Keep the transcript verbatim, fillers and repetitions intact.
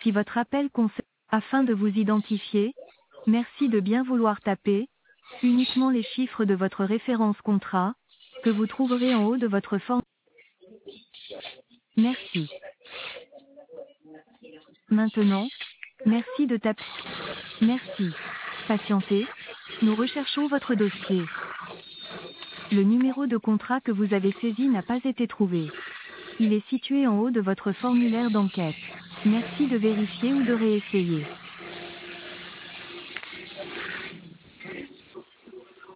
Si votre appel concerne, afin de vous identifier, merci de bien vouloir taper uniquement les chiffres de votre référence contrat, que vous trouverez en haut de votre forme. Merci. Maintenant, merci de taper. Merci. Patientez. Nous recherchons votre dossier. Le numéro de contrat que vous avez saisi n'a pas été trouvé. Il est situé en haut de votre formulaire d'enquête. Merci de vérifier ou de réessayer.